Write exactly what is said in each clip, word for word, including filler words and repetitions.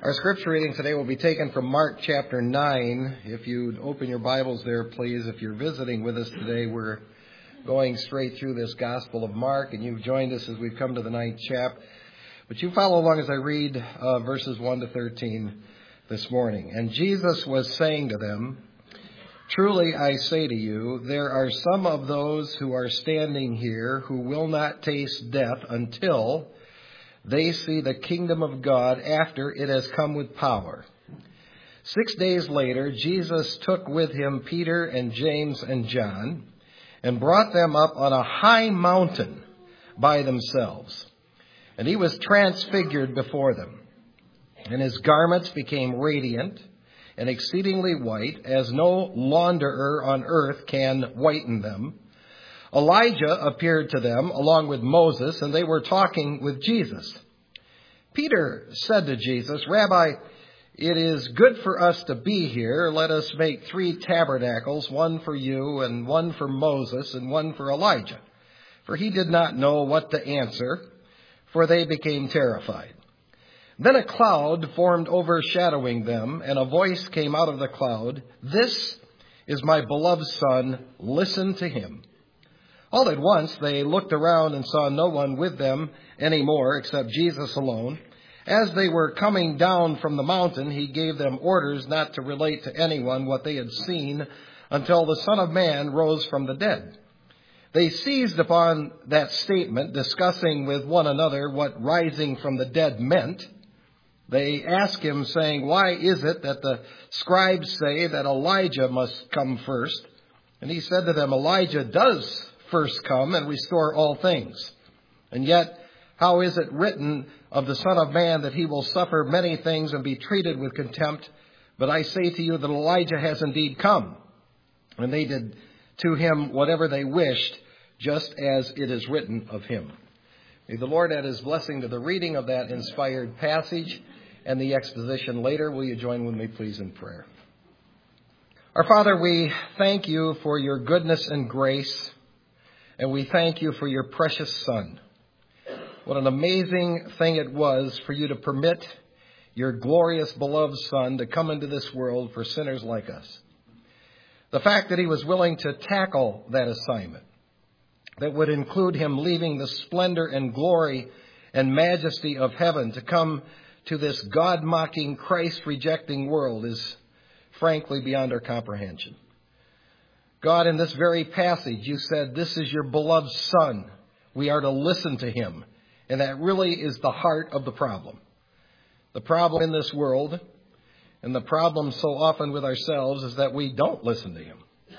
Our scripture reading today will be taken from Mark chapter nine. If you'd open your Bibles there, please. If you're visiting with us today, we're going straight through this Gospel of Mark, and you've joined us as we've come to the ninth chapter. But you follow along as I read uh, verses one to thirteen this morning. And Jesus was saying to them, "Truly I say to you, there are some of those who are standing here who will not taste death until they see the kingdom of God after it has come with power." Six days later, Jesus took with him Peter and James and John and brought them up on a high mountain by themselves. And he was transfigured before them. And his garments became radiant and exceedingly white, as no launderer on earth can whiten them. Elijah appeared to them along with Moses, and they were talking with Jesus. Peter said to Jesus, "Rabbi, it is good for us to be here. Let us make three tabernacles, one for you and one for Moses and one for Elijah." For he did not know what to answer, for they became terrified. Then a cloud formed overshadowing them, and a voice came out of the cloud, "This is my beloved Son, listen to him." All at once they looked around and saw no one with them anymore except Jesus alone. As they were coming down from the mountain, he gave them orders not to relate to anyone what they had seen until the Son of Man rose from the dead. They seized upon that statement, discussing with one another what rising from the dead meant. They asked him, saying, "Why is it that the scribes say that Elijah must come first?" And he said to them, "Elijah does first come and restore all things. And yet, how is it written of the Son of Man that he will suffer many things and be treated with contempt? But I say to you that Elijah has indeed come." And they did to him whatever they wished, just as it is written of him. May the Lord add his blessing to the reading of that inspired passage and the exposition later. Will you join with me, please, in prayer? Our Father, we thank you for your goodness and grace, and we thank you for your precious Son. What an amazing thing it was for you to permit your glorious, beloved Son to come into this world for sinners like us. The fact that he was willing to tackle that assignment, that would include him leaving the splendor and glory and majesty of heaven to come to this God-mocking, Christ-rejecting world, is frankly beyond our comprehension. God, in this very passage, you said, "This is your beloved Son. We are to listen to him." And that really is the heart of the problem. The problem in this world, and the problem so often with ourselves, is that we don't listen to him.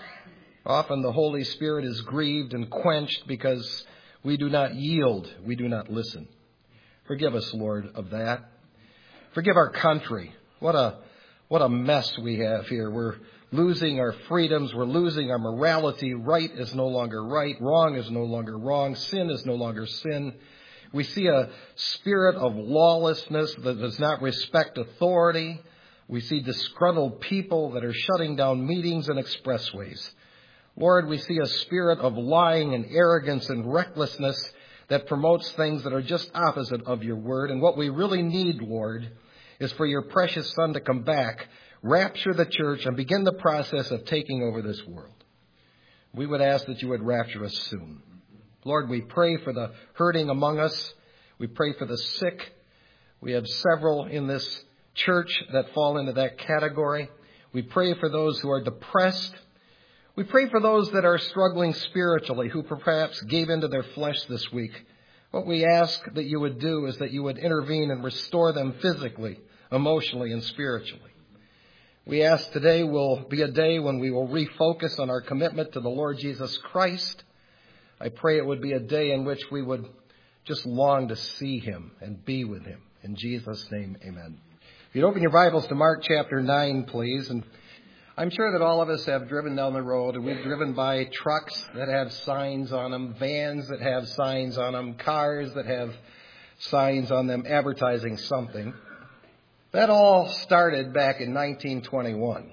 Often the Holy Spirit is grieved and quenched because we do not yield, we do not listen. Forgive us, Lord, of that. Forgive our country. What a what a mess we have here. We're losing our freedoms. We're losing our morality. Right is no longer right. Wrong is no longer wrong. Sin is no longer sin. We see a spirit of lawlessness that does not respect authority. We see disgruntled people that are shutting down meetings and expressways. Lord, we see a spirit of lying and arrogance and recklessness that promotes things that are just opposite of your word. And what we really need, Lord, is for your precious Son to come back, rapture the church, and begin the process of taking over this world. We would ask that you would rapture us soon. Lord, we pray for the hurting among us. We pray for the sick. We have several in this church that fall into that category. We pray for those who are depressed. We pray for those that are struggling spiritually, who perhaps gave into their flesh this week. What we ask that you would do is that you would intervene and restore them physically, emotionally, and spiritually. We ask today will be a day when we will refocus on our commitment to the Lord Jesus Christ. I pray it would be a day in which we would just long to see him and be with him. In Jesus' name, amen. If you'd open your Bibles to Mark chapter nine, please. And I'm sure that all of us have driven down the road, and we've driven by trucks that have signs on them, vans that have signs on them, cars that have signs on them advertising something. That all started back in nineteen twenty-one.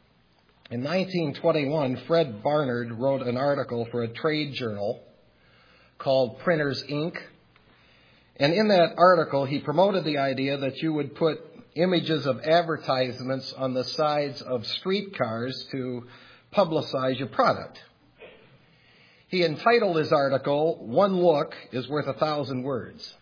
In nineteen twenty-one, Fred Barnard wrote an article for a trade journal called Printers, Incorporated. And in that article, he promoted the idea that you would put images of advertisements on the sides of streetcars to publicize your product. He entitled his article, "One Look is Worth a Thousand Words."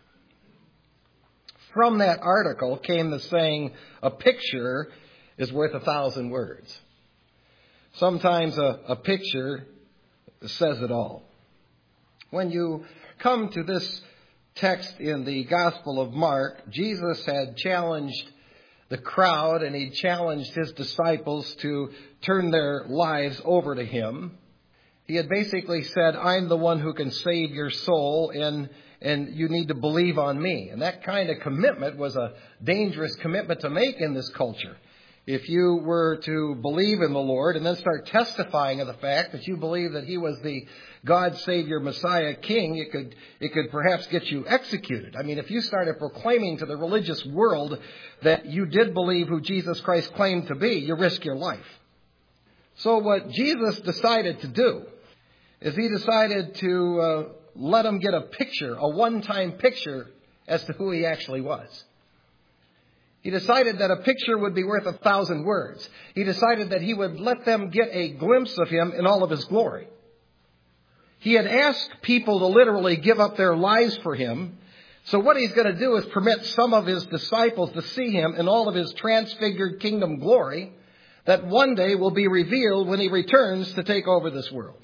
From that article came the saying, "A picture is worth a thousand words." Sometimes a, a picture says it all. When you come to this text in the Gospel of Mark, Jesus had challenged the crowd and he challenged his disciples to turn their lives over to him. He had basically said, "I'm the one who can save your soul, and and you need to believe on me." And that kind of commitment was a dangerous commitment to make in this culture. If you were to believe in the Lord and then start testifying of the fact that you believe that he was the God, Savior, Messiah, King, it could it could perhaps get you executed. I mean, if you started proclaiming to the religious world that you did believe who Jesus Christ claimed to be, you risk your life. So what Jesus decided to do is he decided to uh, let them get a picture, a one-time picture as to who he actually was. He decided that a picture would be worth a thousand words. He decided that he would let them get a glimpse of him in all of his glory. He had asked people to literally give up their lives for him. So what he's going to do is permit some of his disciples to see him in all of his transfigured kingdom glory that one day will be revealed when he returns to take over this world.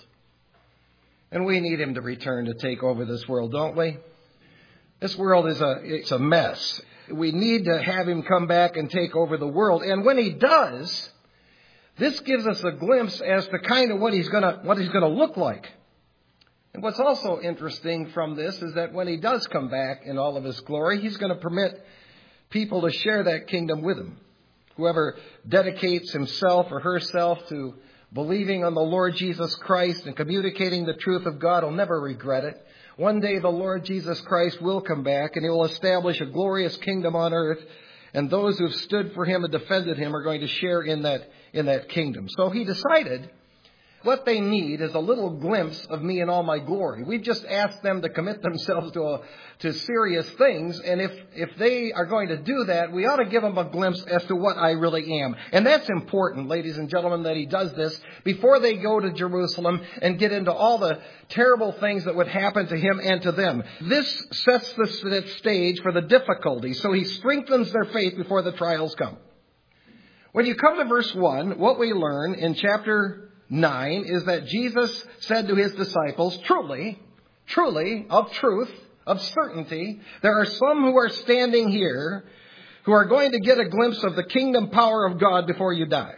And we need him to return to take over this world, don't we? This world is a, it's a mess. We need to have him come back and take over the world. And when he does, this gives us a glimpse as to kind of what he's going to, what he's going to look like. And what's also interesting from this is that when he does come back in all of his glory, he's going to permit people to share that kingdom with him. Whoever dedicates himself or herself to believing on the Lord Jesus Christ and communicating the truth of God will never regret it. One day the Lord Jesus Christ will come back and he will establish a glorious kingdom on earth. And those who have stood for him and defended him are going to share in that, in that kingdom. So he decided what they need is a little glimpse of me in all my glory. We've just asked them to commit themselves to a, to serious things. And if, if they are going to do that, we ought to give them a glimpse as to what I really am. And that's important, ladies and gentlemen, that he does this before they go to Jerusalem and get into all the terrible things that would happen to him and to them. This sets the stage for the difficulty. So he strengthens their faith before the trials come. When you come to verse one, what we learn in chapter nine is that Jesus said to his disciples, truly, truly, of truth, of certainty, there are some who are standing here who are going to get a glimpse of the kingdom power of God before you die.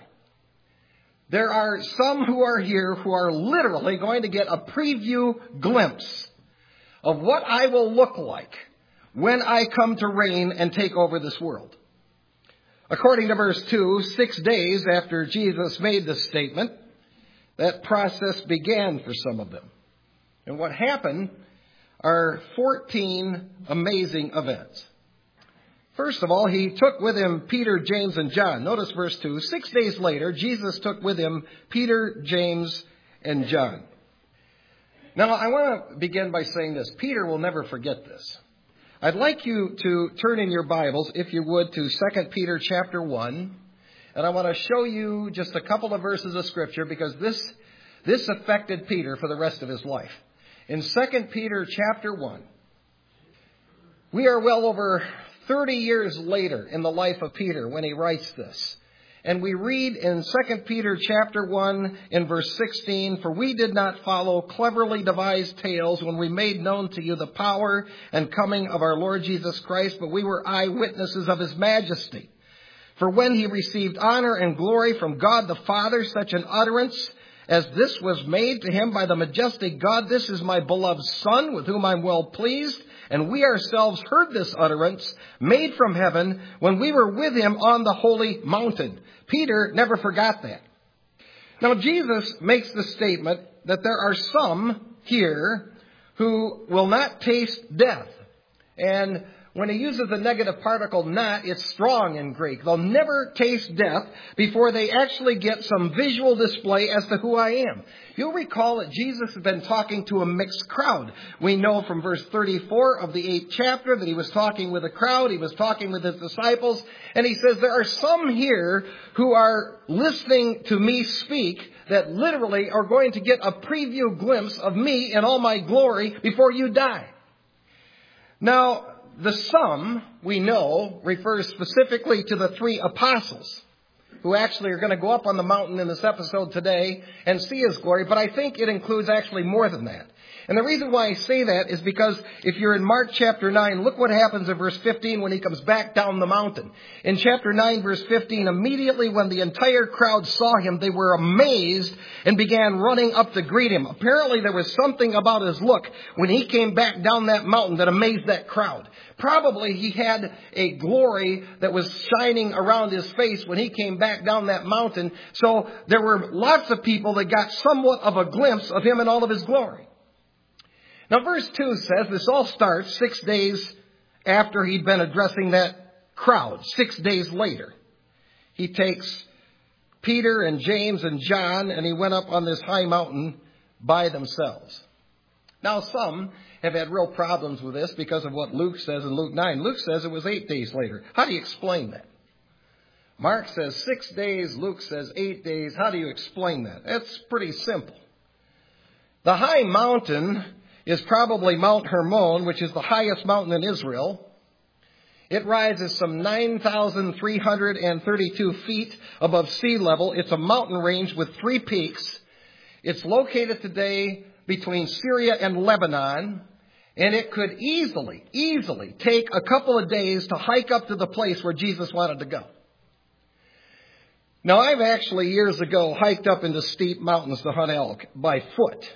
There are some who are here who are literally going to get a preview glimpse of what I will look like when I come to reign and take over this world. According to verse two, six days after Jesus made this statement, that process began for some of them. And what happened are fourteen amazing events. First of all, he took with him Peter, James, and John. Notice verse two. Six days later, Jesus took with him Peter, James, and John. Now, I want to begin by saying this. Peter will never forget this. I'd like you to turn in your Bibles, if you would, to Second Peter chapter one. And I want to show you just a couple of verses of Scripture because this, this affected Peter for the rest of his life. In Second Peter chapter one, we are well over thirty years later in the life of Peter when he writes this. And we read in Second Peter chapter one in verse sixteen, "For we did not follow cleverly devised tales when we made known to you the power and coming of our Lord Jesus Christ, but we were eyewitnesses of his majesty. For when he received honor and glory from God the Father, such an utterance as this was made to him by the majestic God, 'This is my beloved Son, with whom I'm well pleased.' And we ourselves heard this utterance made from heaven when we were with him on the holy mountain." Peter never forgot that. Now, Jesus makes the statement that there are some here who will not taste death. And When he uses the negative particle not, it's strong in Greek. They'll never taste death before they actually get some visual display as to who I am. You'll recall that Jesus has been talking to a mixed crowd. We know from verse thirty-four of the eighth chapter that he was talking with a crowd. He was talking with his disciples. And he says, there are some here who are listening to me speak that literally are going to get a preview glimpse of me in all my glory before you die. Now, the some, we know, refers specifically to the three apostles who actually are going to go up on the mountain in this episode today and see his glory. But I think it includes actually more than that. And the reason why I say that is because if you're in Mark chapter nine, look what happens in verse fifteen when he comes back down the mountain. In chapter nine, verse fifteen, immediately when the entire crowd saw him, they were amazed and began running up to greet him. Apparently there was something about his look when he came back down that mountain that amazed that crowd. Probably he had a glory that was shining around his face when he came back down that mountain. So there were lots of people that got somewhat of a glimpse of him in all of his glory. Now, verse two says this all starts six days after he'd been addressing that crowd. Six days later, he takes Peter and James and John, and he went up on this high mountain by themselves. Now, some have had real problems with this because of what Luke says in Luke nine. Luke says it was eight days later. How do you explain that? Mark says six days. Luke says eight days. How do you explain that? That's pretty simple. The high mountain is probably Mount Hermon, which is the highest mountain in Israel. It rises some nine thousand three hundred thirty-two feet above sea level. It's a mountain range with three peaks. It's located today between Syria and Lebanon, and it could easily, easily take a couple of days to hike up to the place where Jesus wanted to go. Now, I've actually years ago hiked up into steep mountains to hunt elk by foot.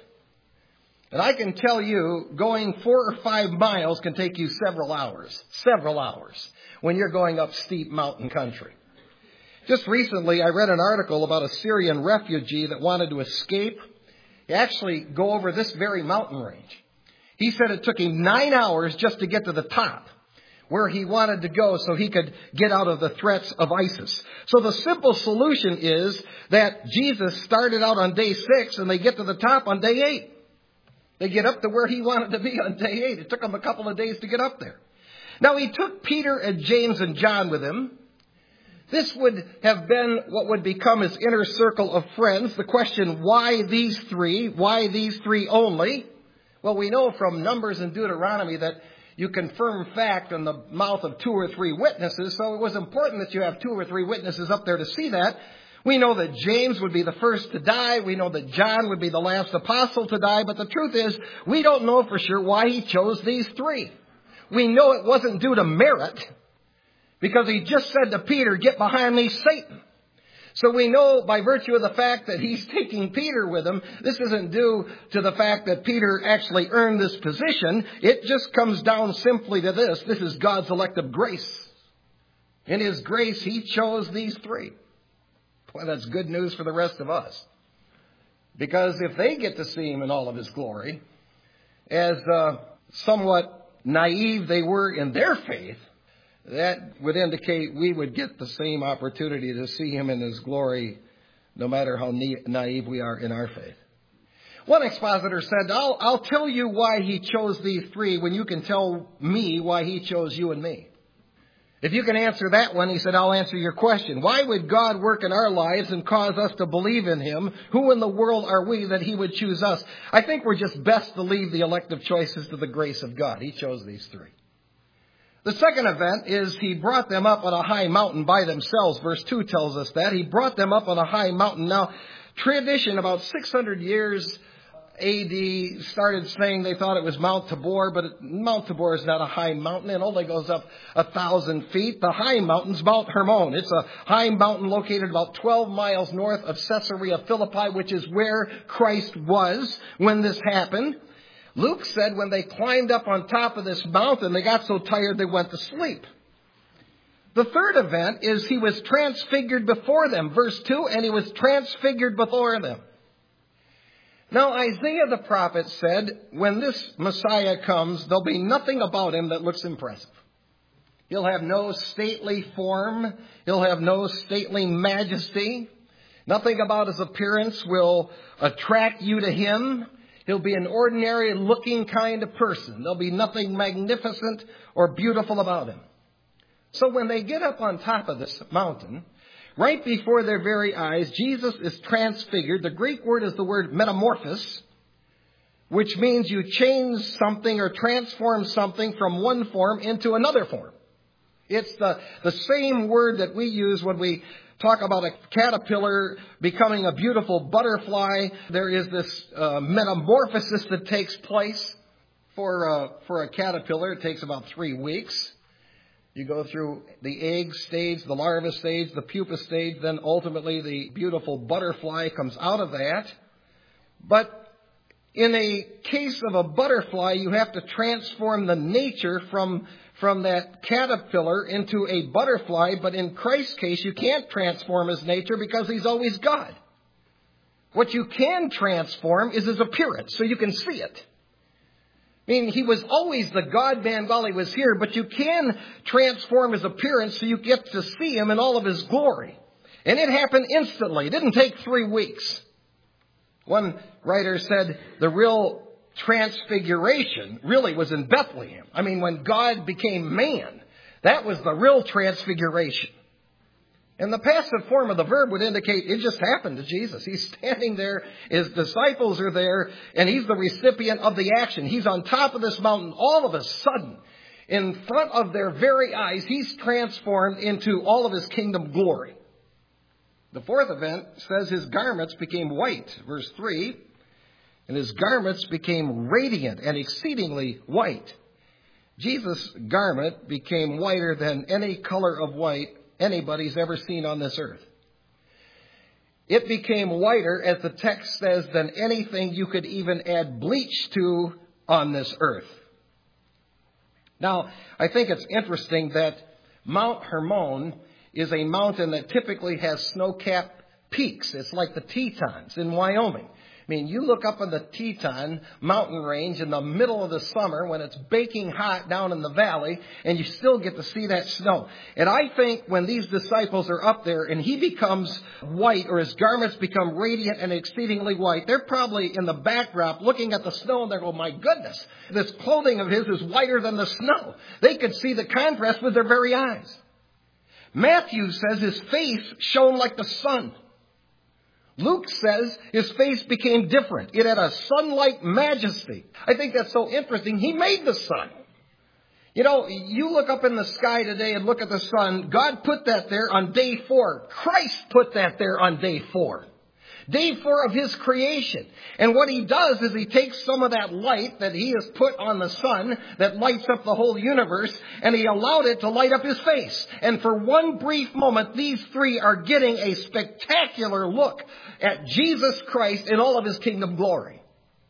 And I can tell you, going four or five miles can take you several hours, several hours, when you're going up steep mountain country. Just recently, I read an article about a Syrian refugee that wanted to escape, actually go over this very mountain range. He said it took him nine hours just to get to the top, where he wanted to go so he could get out of the threats of ISIS. So the simple solution is that Jesus started out on day six, and they get to the top on day eight. They get up to where he wanted to be on day eight. It took him a couple of days to get up there. Now, he took Peter and James and John with him. This would have been what would become his inner circle of friends. The question, why these three? Why these three only? Well, we know from Numbers and Deuteronomy that you confirm fact in the mouth of two or three witnesses. So it was important that you have two or three witnesses up there to see that. We know that James would be the first to die. We know that John would be the last apostle to die. But the truth is, we don't know for sure why he chose these three. We know it wasn't due to merit, because he just said to Peter, "Get behind me, Satan." So we know by virtue of the fact that he's taking Peter with him, this isn't due to the fact that Peter actually earned this position. It just comes down simply to this. This is God's elective grace. In his grace, he chose these three. Well, that's good news for the rest of us. Because if they get to see him in all of his glory, as uh, somewhat naive they were in their faith, that would indicate we would get the same opportunity to see him in his glory, no matter how naive we are in our faith. One expositor said, I'll, I'll tell you why he chose these three when you can tell me why he chose you and me. If you can answer that one, he said, I'll answer your question. Why would God work in our lives and cause us to believe in him? Who in the world are we that he would choose us? I think we're just best to leave the elective choices to the grace of God. He chose these three. The second event is he brought them up on a high mountain by themselves. Verse two tells us that. He brought them up on a high mountain. Now, tradition about six hundred years A D started saying they thought it was Mount Tabor, but Mount Tabor is not a high mountain. It only goes up a thousand feet. The high mountain's Mount Hermon. It's a high mountain located about twelve miles north of Caesarea Philippi, which is where Christ was when this happened. Luke said when they climbed up on top of this mountain, they got so tired they went to sleep. The third event is he was transfigured before them. Verse two, and he was transfigured before them. Now, Isaiah the prophet said, when this Messiah comes, there'll be nothing about him that looks impressive. He'll have no stately form. He'll have no stately majesty. Nothing about his appearance will attract you to him. He'll be an ordinary looking kind of person. There'll be nothing magnificent or beautiful about him. So when they get up on top of this mountain, right before their very eyes, Jesus is transfigured. The Greek word is the word metamorphosis, which means you change something or transform something from one form into another form. It's the, the same word that we use when we talk about a caterpillar becoming a beautiful butterfly. There is this uh, metamorphosis that takes place for, uh, for a caterpillar. It takes about three weeks. You go through the egg stage, the larva stage, the pupa stage, then ultimately the beautiful butterfly comes out of that. But in a case of a butterfly, you have to transform the nature from, from that caterpillar into a butterfly. But in Christ's case, you can't transform his nature because he's always God. What you can transform is his appearance, so you can see it. I mean, he was always the God-man while he was here, but you can transform his appearance so you get to see him in all of his glory. And it happened instantly. It didn't take three weeks. One writer said the real transfiguration really was in Bethlehem. I mean, when God became man, that was the real transfiguration. And the passive form of the verb would indicate it just happened to Jesus. He's standing there, his disciples are there, and he's the recipient of the action. He's on top of this mountain. All of a sudden, in front of their very eyes, he's transformed into all of his kingdom glory. The fourth event says his garments became white, verse three, and his garments became radiant and exceedingly white. Jesus' garment became whiter than any color of white anybody's ever seen on this earth. It became whiter, as the text says, than anything you could even add bleach to on this earth. Now, I think it's interesting that Mount Hermon is a mountain that typically has snow-capped peaks. It's like the Tetons in Wyoming. I mean, you look up on the Teton mountain range in the middle of the summer when it's baking hot down in the valley, and you still get to see that snow. And I think when these disciples are up there and he becomes white, or his garments become radiant and exceedingly white, they're probably in the backdrop looking at the snow and they go, my goodness, this clothing of his is whiter than the snow. They could see the contrast with their very eyes. Matthew says his face shone like the sun. Luke says his face became different. It had a sun-like majesty. I think that's so interesting. He made the sun. You know, you look up in the sky today and look at the sun. God put that there on day four. Christ put that there on day four. Day four of his creation. And what he does is he takes some of that light that he has put on the sun that lights up the whole universe, and he allowed it to light up his face. And for one brief moment, these three are getting a spectacular look at Jesus Christ in all of his kingdom glory.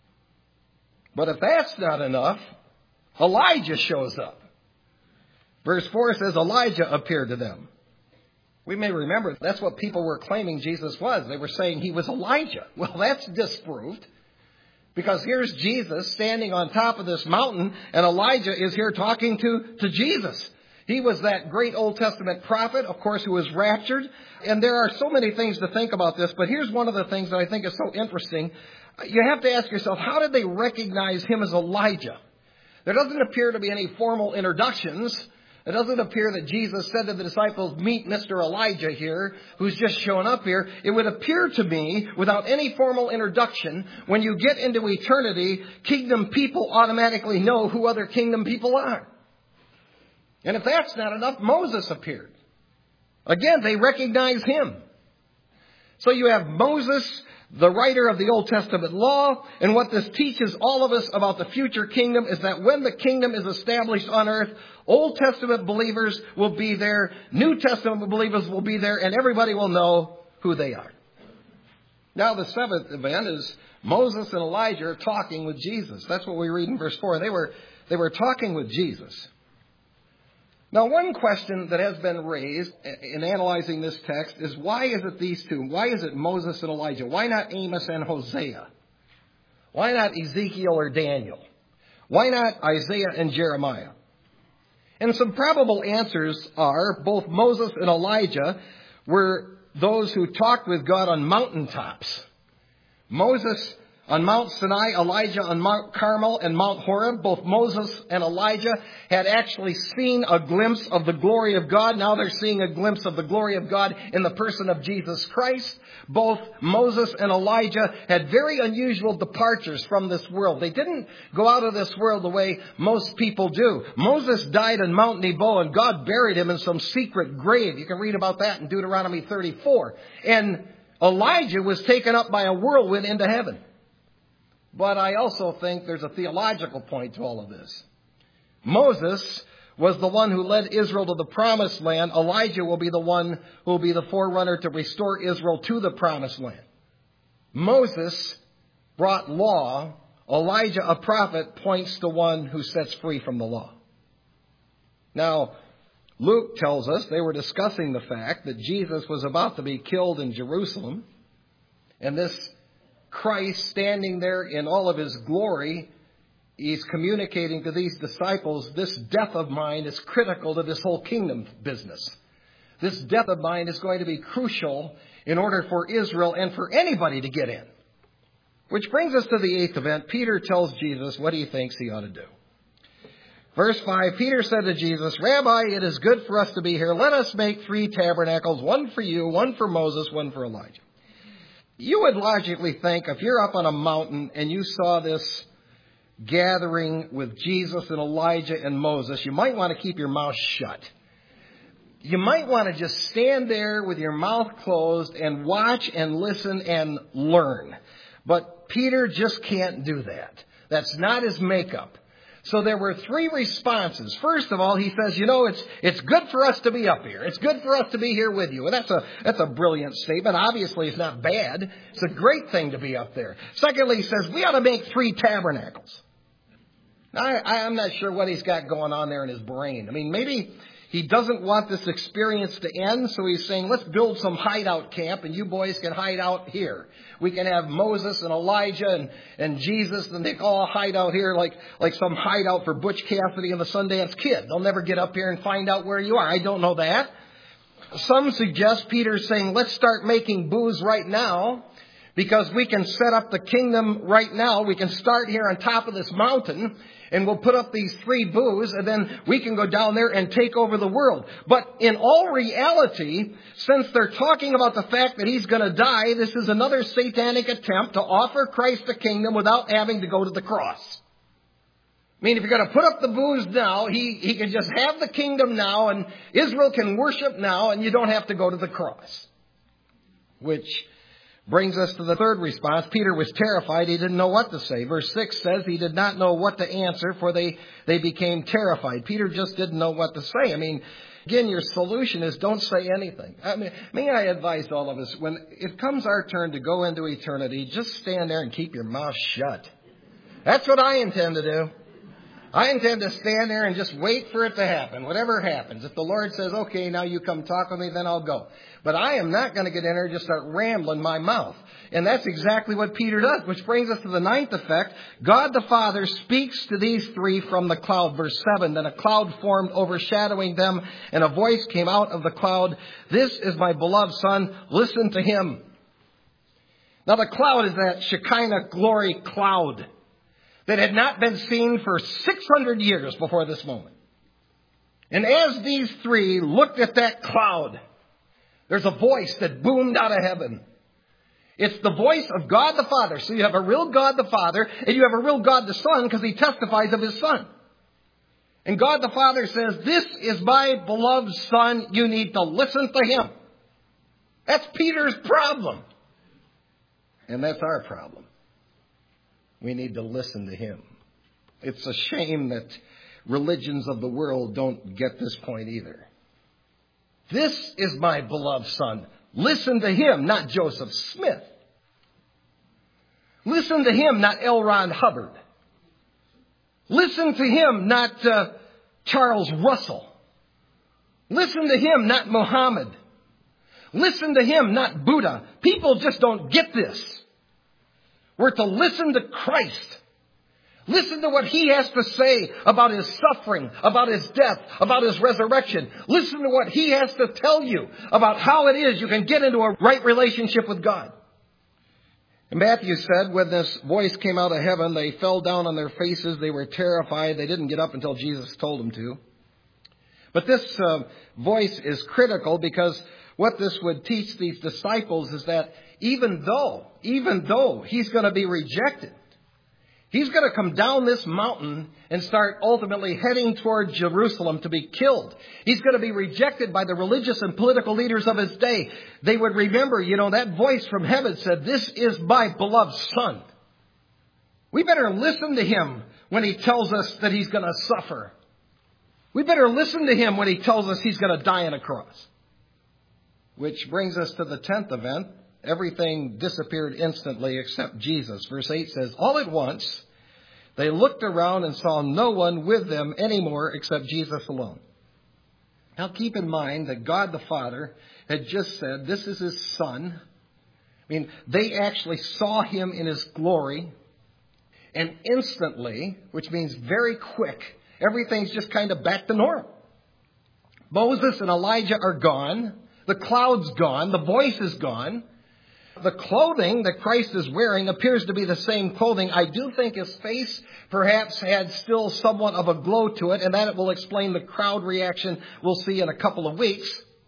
But if that's not enough, Elijah shows up. Verse four says Elijah appeared to them. We may remember that's what people were claiming Jesus was. They were saying he was Elijah. Well, that's disproved, because here's Jesus standing on top of this mountain, and Elijah is here talking to, to Jesus. He was that great Old Testament prophet, of course, who was raptured. And there are so many things to think about this, but here's one of the things that I think is so interesting. You have to ask yourself, how did they recognize him as Elijah? There doesn't appear to be any formal introductions. It doesn't appear that Jesus said to the disciples, meet Mister Elijah here, who's just shown up here. It would appear to me, without any formal introduction, when you get into eternity, kingdom people automatically know who other kingdom people are. And if that's not enough, Moses appeared. Again, they recognize him. So you have Moses, the writer of the Old Testament law, and what this teaches all of us about the future kingdom is that when the kingdom is established on earth, Old Testament believers will be there, New Testament believers will be there, and everybody will know who they are. Now the seventh event is Moses and Elijah are talking with Jesus. That's what we read in verse four. They were, they were talking with Jesus. Now, one question that has been raised in analyzing this text is, why is it these two? Why is it Moses and Elijah? Why not Amos and Hosea? Why not Ezekiel or Daniel? Why not Isaiah and Jeremiah? And some probable answers are both Moses and Elijah were those who talked with God on mountaintops. Moses on Mount Sinai, Elijah on Mount Carmel and Mount Horeb. Both Moses and Elijah had actually seen a glimpse of the glory of God. Now they're seeing a glimpse of the glory of God in the person of Jesus Christ. Both Moses and Elijah had very unusual departures from this world. They didn't go out of this world the way most people do. Moses died on Mount Nebo, and God buried him in some secret grave. You can read about that in Deuteronomy thirty-four. And Elijah was taken up by a whirlwind into heaven. But I also think there's a theological point to all of this. Moses was the one who led Israel to the promised land. Elijah will be the one who will be the forerunner to restore Israel to the promised land. Moses brought law. Elijah, a prophet, points to one who sets free from the law. Now, Luke tells us they were discussing the fact that Jesus was about to be killed in Jerusalem. And this Christ standing there in all of his glory, he's communicating to these disciples, this death of mine is critical to this whole kingdom business. This death of mine is going to be crucial in order for Israel and for anybody to get in. Which brings us to the eighth event. Peter tells Jesus what he thinks he ought to do. Verse five, Peter said to Jesus, Rabbi, it is good for us to be here. Let us make three tabernacles, one for you, one for Moses, one for Elijah. You would logically think if you're up on a mountain and you saw this gathering with Jesus and Elijah and Moses, you might want to keep your mouth shut. You might want to just stand there with your mouth closed and watch and listen and learn. But Peter just can't do that. That's not his makeup. So there were three responses. First of all, he says, you know, it's it's good for us to be up here. It's good for us to be here with you. And that's a that's a brilliant statement. Obviously, it's not bad. It's a great thing to be up there. Secondly, he says, we ought to make three tabernacles. Now, I, I'm not sure what he's got going on there in his brain. I mean, maybe he doesn't want this experience to end, so he's saying, let's build some hideout camp, and you boys can hide out here. We can have Moses and Elijah and, and Jesus, and they all hide out here like, like some hideout for Butch Cassidy and the Sundance Kid. They'll never get up here and find out where you are. I don't know that. Some suggest Peter's saying, let's start making booze right now, because we can set up the kingdom right now. We can start here on top of this mountain, and we'll put up these three booths, and then we can go down there and take over the world. But in all reality, since they're talking about the fact that he's going to die, this is another satanic attempt to offer Christ the kingdom without having to go to the cross. I mean, if you're going to put up the booths now, he, he can just have the kingdom now, and Israel can worship now, and you don't have to go to the cross. Which brings us to the third response. Peter was terrified. He didn't know what to say. Verse six says he did not know what to answer, for they, they became terrified. Peter just didn't know what to say. I mean, again, your solution is don't say anything. I mean, may I advise all of us, when it comes our turn to go into eternity, just stand there and keep your mouth shut. That's what I intend to do. I intend to stand there and just wait for it to happen, whatever happens. If the Lord says, okay, now you come talk with me, then I'll go. But I am not going to get in there and just start rambling my mouth. And that's exactly what Peter does, which brings us to the ninth effect. God the Father speaks to these three from the cloud. Verse seven, then a cloud formed overshadowing them, and a voice came out of the cloud. This is my beloved Son. Listen to him. Now the cloud is that Shekinah glory cloud that had not been seen for six hundred years before this moment. And as these three looked at that cloud, there's a voice that boomed out of heaven. It's the voice of God the Father. So you have a real God the Father, and you have a real God the Son, because he testifies of his Son. And God the Father says, this is my beloved Son. You need to listen to him. That's Peter's problem. And that's our problem. We need to listen to him. It's a shame that religions of the world don't get this point either. This is my beloved Son. Listen to him, not Joseph Smith. Listen to him, not L. Ron Hubbard. Listen to him, not uh, Charles Russell. Listen to him, not Muhammad. Listen to him, not Buddha. People just don't get this. We're to listen to Christ. Listen to what he has to say about his suffering, about his death, about his resurrection. Listen to what he has to tell you about how it is you can get into a right relationship with God. And Matthew said, when this voice came out of heaven, they fell down on their faces. They were terrified. They didn't get up until Jesus told them to. But this uh, voice is critical because what this would teach these disciples is that even though, even though he's going to be rejected, he's going to come down this mountain and start ultimately heading toward Jerusalem to be killed. He's going to be rejected by the religious and political leaders of his day. They would remember, you know, that voice from heaven said, "This is my beloved Son." We better listen to him when he tells us that he's going to suffer. We better listen to him when he tells us he's going to die on a cross. Which brings us to the tenth event. Everything disappeared instantly except Jesus. Verse eight says, all at once they looked around and saw no one with them anymore except Jesus alone. Now keep in mind that God the Father had just said, this is his Son. I mean, they actually saw him in his glory. And instantly, which means very quick, everything's just kind of back to normal. Moses and Elijah are gone. The cloud's gone. The voice is gone. The clothing that Christ is wearing appears to be the same clothing. I do think his face perhaps had still somewhat of a glow to it, and that it will explain the crowd reaction we'll see in a couple of weeks.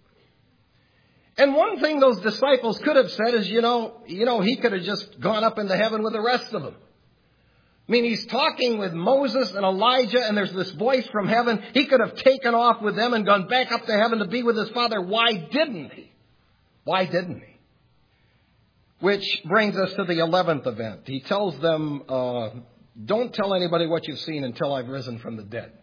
And one thing those disciples could have said is, you know, you know, he could have just gone up into heaven with the rest of them. I mean, he's talking with Moses and Elijah, and there's this voice from heaven. He could have taken off with them and gone back up to heaven to be with his Father. Why didn't he? Why didn't he? Which brings us to the eleventh event. He tells them, uh, don't tell anybody what you've seen until I've risen from the dead.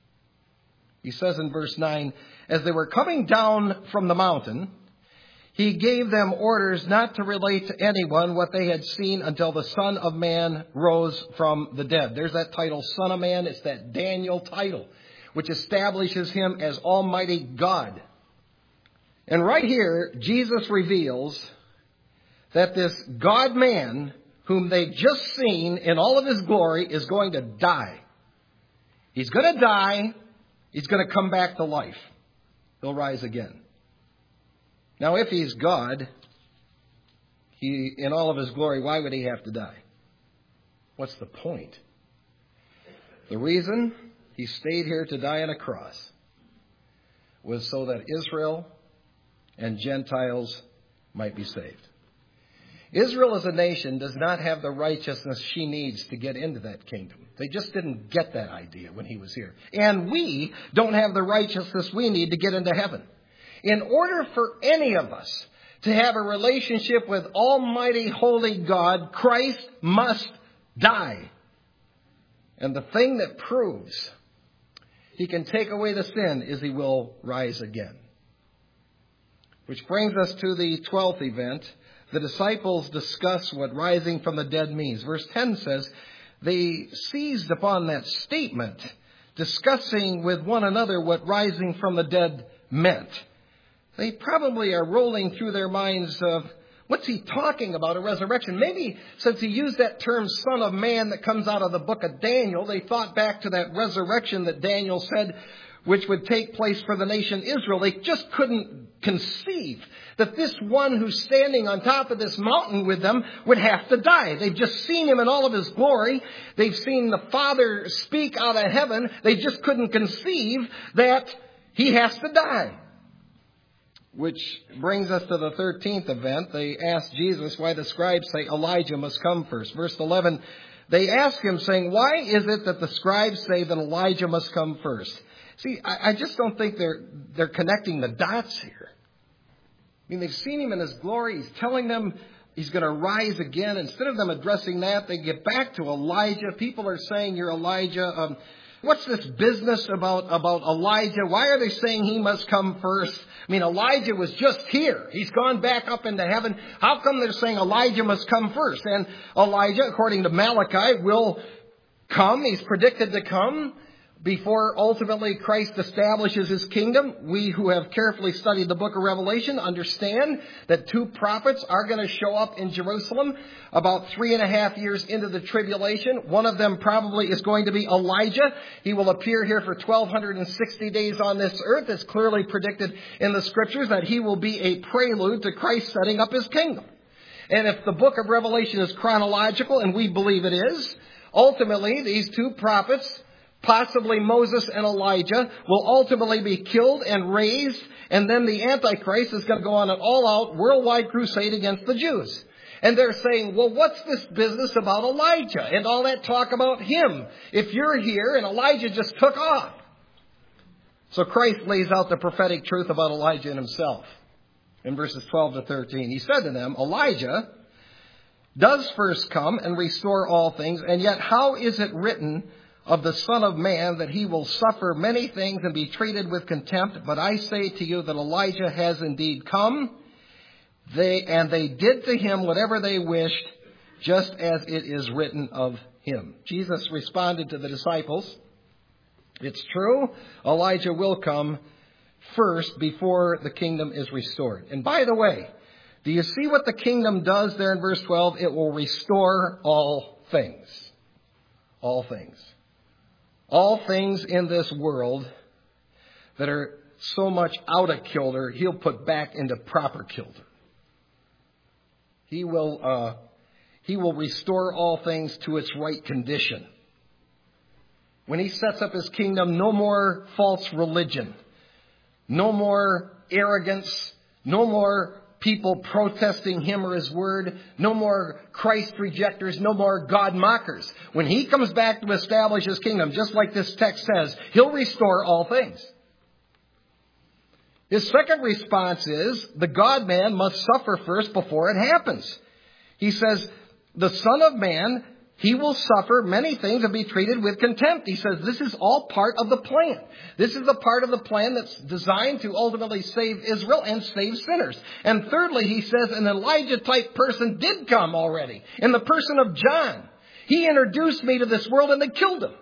He says in verse nine, as they were coming down from the mountain, he gave them orders not to relate to anyone what they had seen until the Son of Man rose from the dead. There's that title, Son of Man. It's that Daniel title, which establishes him as Almighty God. And right here, Jesus reveals that this God-man, whom they've just seen in all of his glory, is going to die. He's going to die. He's going to come back to life. He'll rise again. Now, if he's God, he, in all of his glory, why would he have to die? What's the point? The reason he stayed here to die on a cross was so that Israel and Gentiles might be saved. Israel as a nation does not have the righteousness she needs to get into that kingdom. They just didn't get that idea when he was here. And we don't have the righteousness we need to get into heaven. In order for any of us to have a relationship with Almighty Holy God, Christ must die. And the thing that proves he can take away the sin is he will rise again. Which brings us to the twelfth event. The disciples discuss what rising from the dead means. Verse ten says, they seized upon that statement, discussing with one another what rising from the dead meant. They probably are rolling through their minds of, what's he talking about, a resurrection? Maybe since he used that term, Son of Man, that comes out of the book of Daniel, they thought back to that resurrection that Daniel said, which would take place for the nation Israel. They just couldn't conceive that this one who's standing on top of this mountain with them would have to die. They've just seen him in all of his glory. They've seen the Father speak out of heaven. They just couldn't conceive that he has to die. Which brings us to the thirteenth event. They asked Jesus why the scribes say Elijah must come first. Verse eleven, they ask him saying, why is it that the scribes say that Elijah must come first? See, I, I just don't think they're they're connecting the dots here. I mean, they've seen him in his glory. He's telling them he's going to rise again. Instead of them addressing that, they get back to Elijah. People are saying, you're Elijah. Um, what's this business about, about Elijah? Why are they saying he must come first? I mean, Elijah was just here. He's gone back up into heaven. How come they're saying Elijah must come first? And Elijah, according to Malachi, will come. He's predicted to come. before ultimately Christ establishes his kingdom. We who have carefully studied the book of Revelation understand that two prophets are going to show up in Jerusalem about three and a half years into the tribulation. One of them probably is going to be Elijah. He will appear here for twelve sixty days on this earth. It's clearly predicted in the scriptures that he will be a prelude to Christ setting up his kingdom. And if the book of Revelation is chronological, and we believe it is, ultimately these two prophets, possibly Moses and Elijah, will ultimately be killed and raised, and then the Antichrist is going to go on an all-out worldwide crusade against the Jews. And they're saying, well, what's this business about Elijah and all that talk about him if you're here and Elijah just took off? So Christ lays out the prophetic truth about Elijah and himself in verses twelve to thirteen. He said to them, Elijah does first come and restore all things, and yet how is it written of the Son of Man that he will suffer many things and be treated with contempt? But I say to you that Elijah has indeed come, they and they did to him whatever they wished, just as it is written of him. Jesus responded to the disciples, it's true, Elijah will come first before the kingdom is restored. And by the way, do you see what the kingdom does there in verse twelve? It will restore all things. All things. All things in this world that are so much out of kilter, he'll put back into proper kilter. He will, uh, he will restore all things to its right condition. When he sets up his kingdom, no more false religion, no more arrogance, no more people protesting him or his word, no more Christ rejectors, no more God mockers. When he comes back to establish his kingdom, just like this text says, he'll restore all things. His second response is the God-man must suffer first before it happens. He says, the Son of Man, he will suffer many things and be treated with contempt. He says this is all part of the plan. This is the part of the plan that's designed to ultimately save Israel and save sinners. And thirdly, he says an Elijah-type person did come already in the person of John. He introduced me to this world and they killed him.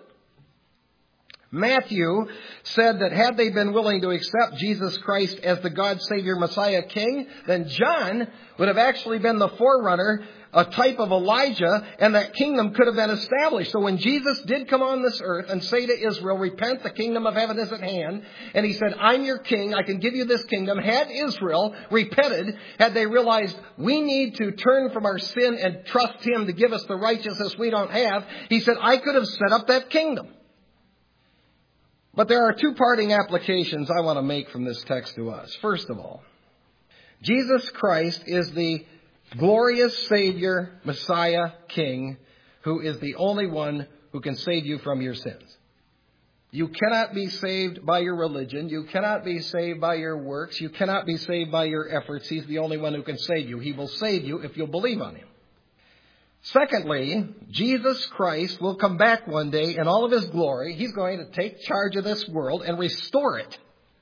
Matthew said that had they been willing to accept Jesus Christ as the God, Savior, Messiah, King, then John would have actually been the forerunner, a type of Elijah, and that kingdom could have been established. So when Jesus did come on this earth and say to Israel, repent, the kingdom of heaven is at hand, and he said, I'm your king, I can give you this kingdom, had Israel repented, had they realized we need to turn from our sin and trust him to give us the righteousness we don't have, he said, I could have set up that kingdom. But there are two parting applications I want to make from this text to us. First of all, Jesus Christ is the glorious Savior, Messiah, King, who is the only one who can save you from your sins. You cannot be saved by your religion. You cannot be saved by your works. You cannot be saved by your efforts. He's the only one who can save you. He will save you if you'll believe on him. Secondly, Jesus Christ will come back one day in all of his glory. He's going to take charge of this world and restore it.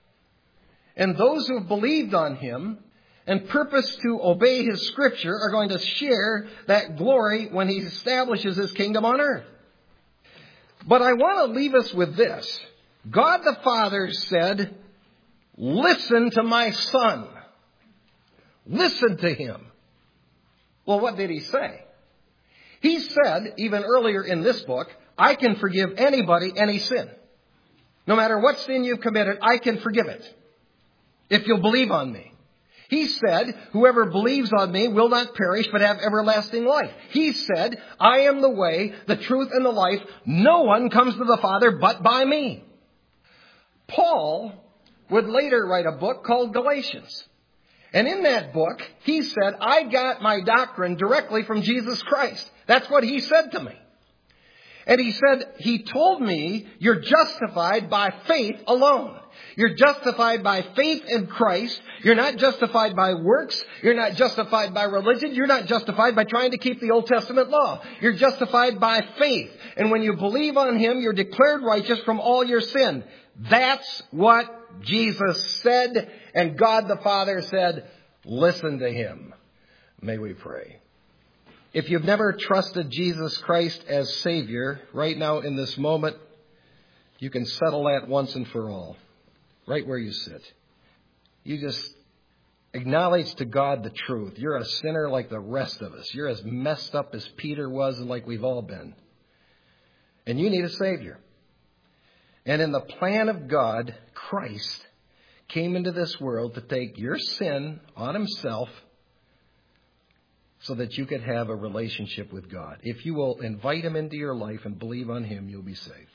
And those who have believed on him and purpose to obey his scripture are going to share that glory when he establishes his kingdom on earth. But I want to leave us with this. God the Father said, listen to my son. Listen to him. Well, what did he say? He said, even earlier in this book, I can forgive anybody any sin. No matter what sin you've committed, I can forgive it if you'll believe on me. He said, whoever believes on me will not perish but have everlasting life. He said, I am the way, the truth, and the life. No one comes to the Father but by me. Paul would later write a book called Galatians. And in that book, he said, I got my doctrine directly from Jesus Christ. That's what he said to me. And he said, he told me, you're justified by faith alone. You're justified by faith in Christ. You're not justified by works. You're not justified by religion. You're not justified by trying to keep the Old Testament law. You're justified by faith. And when you believe on him, you're declared righteous from all your sin. That's what Jesus said. And God the Father said, listen to him. May we pray. If you've never trusted Jesus Christ as Savior, right now in this moment, you can settle that once and for all, right where you sit. You just acknowledge to God the truth. You're a sinner like the rest of us. You're as messed up as Peter was and like we've all been. And you need a Savior. And in the plan of God, Christ came into this world to take your sin on himself so that you could have a relationship with God. If you will invite him into your life and believe on him, you'll be saved.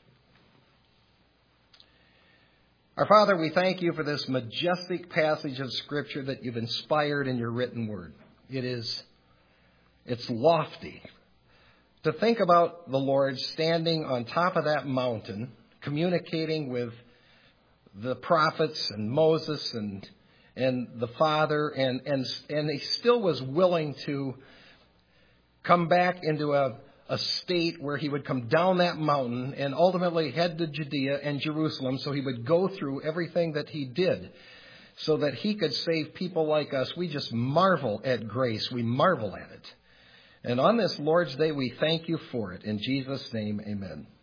Our Father, we thank you for this majestic passage of Scripture that you've inspired in your written word. It is, it's lofty. To think about the Lord standing on top of that mountain, communicating with the prophets and Moses and and the Father, and, and, and he still was willing to come back into a, a state where he would come down that mountain and ultimately head to Judea and Jerusalem, so he would go through everything that he did so that he could save people like us. We just marvel at grace. We marvel at it. And on this Lord's Day, we thank you for it. In Jesus' name, amen.